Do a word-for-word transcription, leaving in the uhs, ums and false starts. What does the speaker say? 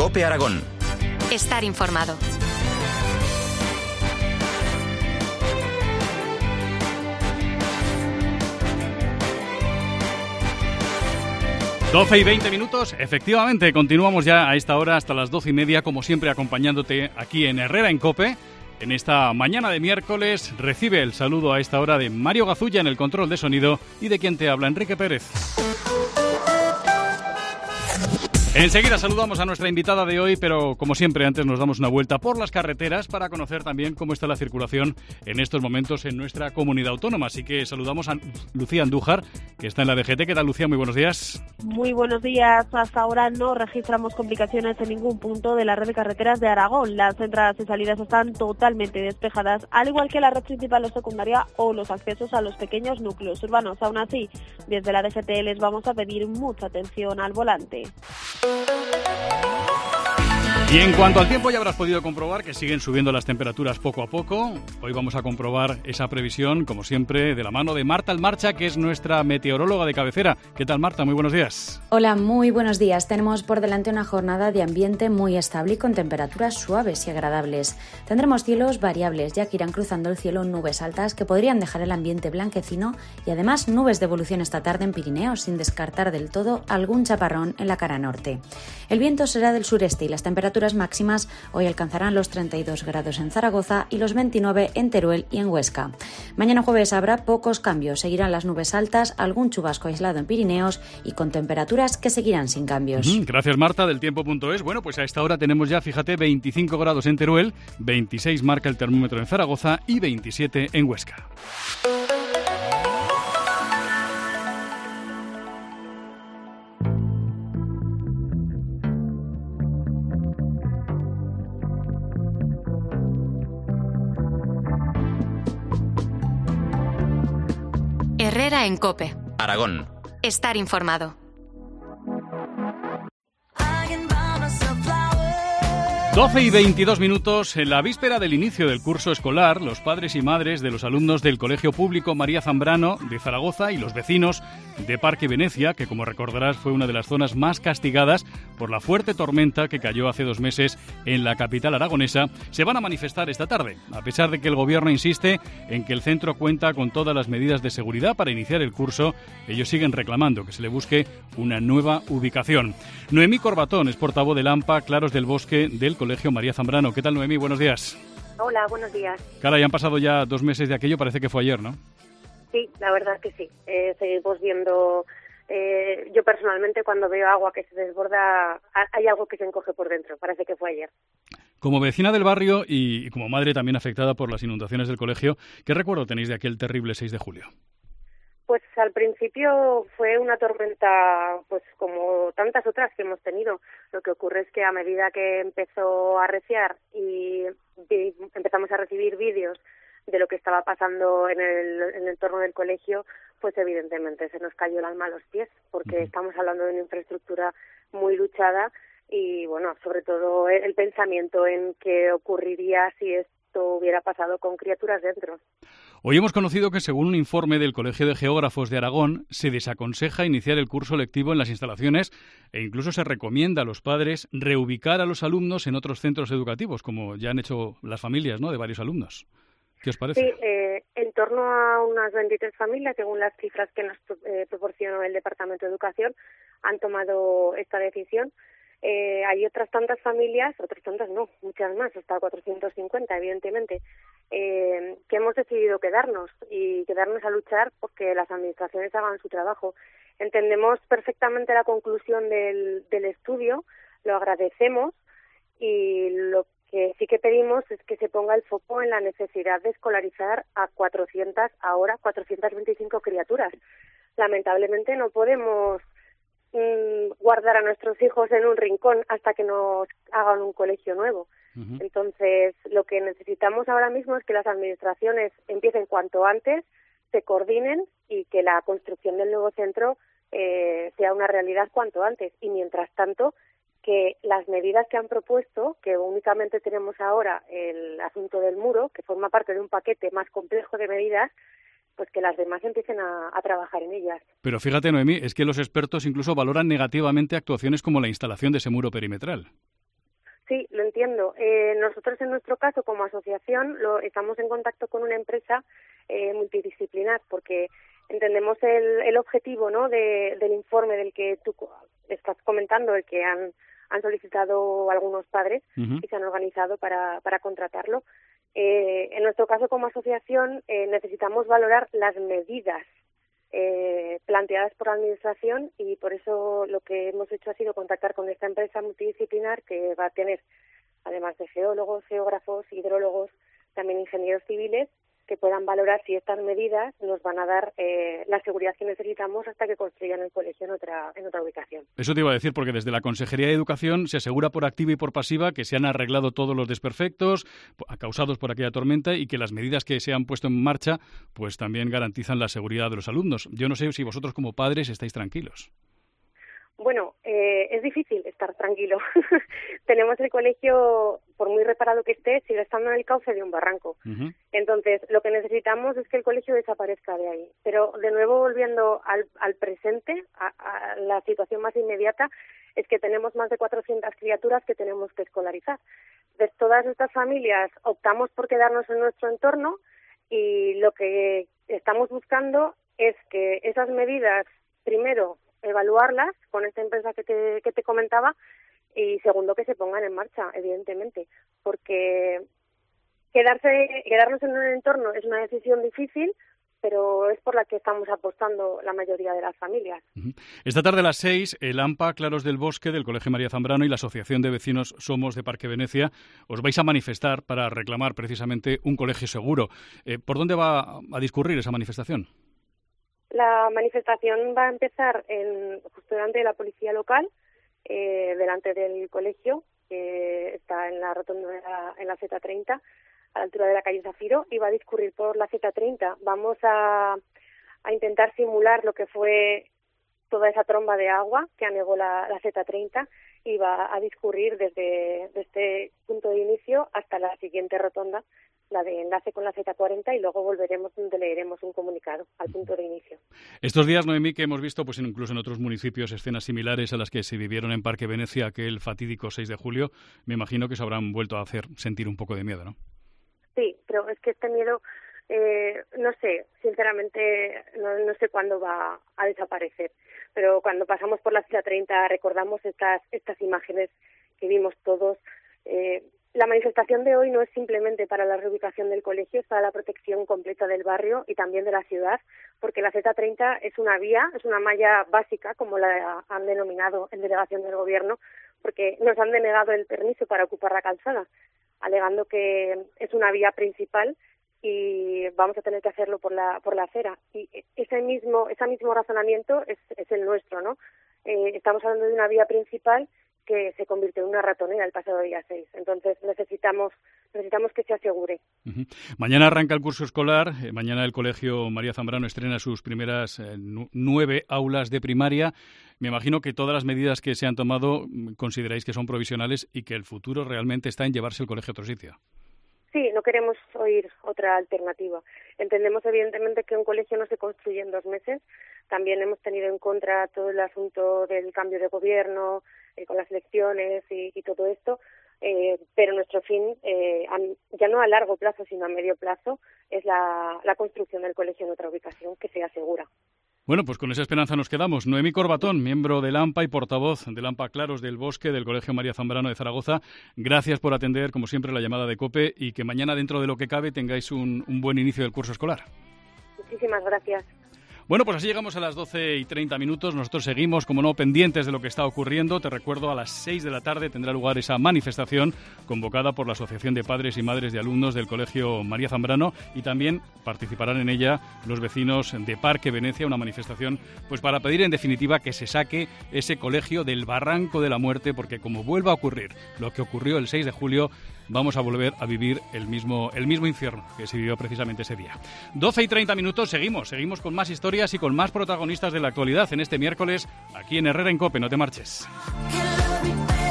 COPE Aragón. Estar informado. doce y veinte minutos, efectivamente, continuamos ya a esta hora hasta las doce y media, como siempre acompañándote aquí en Herrera en COPE. En esta mañana de miércoles recibe el saludo a esta hora de Mario Gazulla en el control de sonido y de quien te habla, Enrique Pérez. Enseguida saludamos a nuestra invitada de hoy, pero como siempre antes nos damos una vuelta por las carreteras para conocer también cómo está la circulación en estos momentos en nuestra comunidad autónoma. Así que saludamos a Lucía Andújar, que está en la D G T. ¿Qué tal, Lucía? Muy buenos días. Muy buenos días. Hasta ahora no registramos complicaciones en ningún punto de la red de carreteras de Aragón. Las entradas y salidas están totalmente despejadas, al igual que la red principal o secundaria o los accesos a los pequeños núcleos urbanos. Aún así, desde la D G T les vamos a pedir mucha atención al volante. Y en cuanto al tiempo, ya habrás podido comprobar que siguen subiendo las temperaturas poco a poco. Hoy vamos a comprobar esa previsión, como siempre, de la mano de Marta Almarcha, que es nuestra meteoróloga de cabecera. ¿Qué tal, Marta? Muy buenos días. Hola, muy buenos días. Tenemos por delante una jornada de ambiente muy estable y con temperaturas suaves y agradables. Tendremos cielos variables, ya que irán cruzando el cielo nubes altas que podrían dejar el ambiente blanquecino y además nubes de evolución esta tarde en Pirineos, sin descartar del todo algún chaparrón en la cara norte. El viento será del sureste y las temperaturas máximas hoy alcanzarán los treinta y dos grados en Zaragoza y los veintinueve en Teruel y en Huesca. Mañana jueves habrá pocos cambios, seguirán las nubes altas, algún chubasco aislado en Pirineos y con temperaturas que seguirán sin cambios. Uh-huh. Gracias, Marta, del tiempo punto es. Bueno, pues a esta hora tenemos ya, fíjate, veinticinco grados en Teruel, veintiséis marca el termómetro en Zaragoza y veintisiete en Huesca. Herrera en COPE. Aragón. Estar informado. doce y veintidós minutos. En la víspera del inicio del curso escolar, los padres y madres de los alumnos del Colegio Público María Zambrano de Zaragoza y los vecinos de Parque Venecia, que como recordarás fue una de las zonas más castigadas por la fuerte tormenta que cayó hace dos meses en la capital aragonesa, se van a manifestar esta tarde, a pesar de que el gobierno insiste en que el centro cuenta con todas las medidas de seguridad para iniciar el curso. Ellos siguen reclamando que se le busque una nueva ubicación. Noemí Corbatón es portavoz del AMPA Claros del Bosque del Colegio María Zambrano. ¿Qué tal, Noemí? Buenos días. Hola, buenos días. Caray, han pasado ya dos meses de aquello, parece que fue ayer, ¿no? Sí, la verdad que sí. Eh, seguimos viendo, eh, yo personalmente cuando veo agua que se desborda, hay algo que se encoge por dentro, parece que fue ayer. Como vecina del barrio y como madre también afectada por las inundaciones del colegio, ¿qué recuerdo tenéis de aquel terrible seis de julio? Pues al principio fue una tormenta, pues como tantas otras que hemos tenido. Lo que ocurre es que a medida que empezó a arreciar y empezamos a recibir vídeos de lo que estaba pasando en el, en el entorno del colegio, pues evidentemente se nos cayó el alma a los pies, porque uh-huh. estamos hablando de una infraestructura muy luchada y, bueno, sobre todo el pensamiento en qué ocurriría si esto hubiera pasado con criaturas dentro. Hoy hemos conocido que, según un informe del Colegio de Geógrafos de Aragón, se desaconseja iniciar el curso lectivo en las instalaciones e incluso se recomienda a los padres reubicar a los alumnos en otros centros educativos, como ya han hecho las familias, ¿no?, de varios alumnos. ¿Qué os parece? Sí, eh, en torno a unas veintitrés familias, según las cifras que nos eh, proporcionó el Departamento de Educación, han tomado esta decisión. Eh, hay otras tantas familias, otras tantas no, muchas más, hasta cuatrocientos cincuenta, evidentemente, eh, que hemos decidido quedarnos y quedarnos a luchar porque las administraciones hagan su trabajo. Entendemos perfectamente la conclusión del, del estudio, lo agradecemos y lo que sí que pedimos es que se ponga el foco en la necesidad de escolarizar a cuatrocientas, ahora cuatrocientas veinticinco criaturas. Lamentablemente no podemos mmm, guardar a nuestros hijos en un rincón hasta que nos hagan un colegio nuevo. Uh-huh. Entonces, lo que necesitamos ahora mismo es que las administraciones empiecen cuanto antes, se coordinen y que la construcción del nuevo centro eh, sea una realidad cuanto antes. Y mientras tanto, que las medidas que han propuesto, que únicamente tenemos ahora el asunto del muro, que forma parte de un paquete más complejo de medidas, pues que las demás empiecen a, a trabajar en ellas. Pero fíjate, Noemí, es que los expertos incluso valoran negativamente actuaciones como la instalación de ese muro perimetral. Sí, lo entiendo. Eh, nosotros en nuestro caso, como asociación, lo, estamos en contacto con una empresa eh, multidisciplinar porque entendemos el, el objetivo, ¿no?, de, del informe del que tú estás comentando, el que han, han solicitado algunos padres uh-huh. y se han organizado para, para contratarlo. Eh, en nuestro caso, como asociación, eh, necesitamos valorar las medidas Eh, planteadas por la Administración y por eso lo que hemos hecho ha sido contactar con esta empresa multidisciplinar que va a tener, además de geólogos, geógrafos, hidrólogos, también ingenieros civiles, que puedan valorar si estas medidas nos van a dar eh, la seguridad que necesitamos hasta que construyan el colegio en otra, en otra ubicación. Eso te iba a decir, porque desde la Consejería de Educación se asegura por activa y por pasiva que se han arreglado todos los desperfectos causados por aquella tormenta y que las medidas que se han puesto en marcha pues también garantizan la seguridad de los alumnos. Yo no sé si vosotros como padres estáis tranquilos. Bueno, eh, es difícil estar tranquilo. Tenemos el colegio, por muy reparado que esté, sigue estando en el cauce de un barranco. Uh-huh. Entonces, lo que necesitamos es que el colegio desaparezca de ahí. Pero, de nuevo, volviendo al, al presente, a, a la situación más inmediata, es que tenemos más de cuatrocientas criaturas que tenemos que escolarizar. De todas estas familias optamos por quedarnos en nuestro entorno y lo que estamos buscando es que esas medidas, primero, evaluarlas con esta empresa que te, que te comentaba y segundo que se pongan en marcha, evidentemente, porque quedarse quedarnos en un entorno es una decisión difícil, pero es por la que estamos apostando la mayoría de las familias. Esta tarde a las seis, el AMPA Claros del Bosque del Colegio María Zambrano y la Asociación de Vecinos Somos de Parque Venecia os vais a manifestar para reclamar precisamente un colegio seguro. Eh, ¿Por dónde va a discurrir esa manifestación? La manifestación va a empezar en, justo delante de la policía local, eh, delante del colegio, que está en la rotonda de la, en la Z treinta, a la altura de la calle Zafiro, y va a discurrir por la Z treinta. Vamos a, a intentar simular lo que fue toda esa tromba de agua que anegó la, la Z treinta y va a discurrir desde, desde este punto de inicio hasta la siguiente rotonda, la de enlace con la Z cuarenta, y luego volveremos donde leeremos un comunicado al punto de inicio. Estos días, Noemí, que hemos visto pues incluso en otros municipios escenas similares a las que se vivieron en Parque Venecia aquel fatídico seis de julio, me imagino que se habrán vuelto a hacer sentir un poco de miedo, ¿no? Sí, pero es que este miedo, eh, no sé, sinceramente no, no sé cuándo va a desaparecer, pero cuando pasamos por la Z treinta recordamos estas, estas imágenes que vimos todos. Eh, La manifestación de hoy no es simplemente para la reubicación del colegio, es para la protección completa del barrio y también de la ciudad, porque la Z treinta es una vía, es una malla básica, como la han denominado en delegación del Gobierno, porque nos han denegado el permiso para ocupar la calzada, alegando que es una vía principal y vamos a tener que hacerlo por la por la acera. Y ese mismo ese mismo razonamiento es, es el nuestro, ¿no? Eh, estamos hablando de una vía principal que se convirtió en una ratonera el pasado día seis. Entonces necesitamos necesitamos que se asegure. Uh-huh. Mañana arranca el curso escolar. Eh, mañana el Colegio María Zambrano estrena sus primeras eh, nu- nueve aulas de primaria. Me imagino que todas las medidas que se han tomado consideráis que son provisionales y que el futuro realmente está en llevarse el colegio a otro sitio. Sí, no queremos oír otra alternativa. Entendemos evidentemente que un colegio no se construye en dos meses. También hemos tenido en contra todo el asunto del cambio de gobierno, eh, con las elecciones y, y todo esto, eh, pero nuestro fin, eh, a, ya no a largo plazo, sino a medio plazo, es la, la construcción del colegio en otra ubicación que sea segura. Bueno, pues con esa esperanza nos quedamos. Noemí Corbatón, miembro del AMPA y portavoz del AMPA Claros del Bosque del Colegio María Zambrano de Zaragoza, gracias por atender, como siempre, la llamada de COPE y que mañana, dentro de lo que cabe, tengáis un, un buen inicio del curso escolar. Muchísimas gracias. Bueno, pues así llegamos a las doce y treinta minutos. Nosotros seguimos, como no, pendientes de lo que está ocurriendo. Te recuerdo, a las seis de la tarde tendrá lugar esa manifestación convocada por la Asociación de Padres y Madres de Alumnos del Colegio María Zambrano, y también participarán en ella los vecinos de Parque Venecia, una manifestación pues para pedir en definitiva que se saque ese colegio del barranco de la muerte, porque como vuelva a ocurrir lo que ocurrió el seis de julio, vamos a volver a vivir el mismo, el mismo infierno que se vivió precisamente ese día. doce y treinta minutos, seguimos, seguimos con más historias y con más protagonistas de la actualidad en este miércoles aquí en Herrera en COPE. No te marches.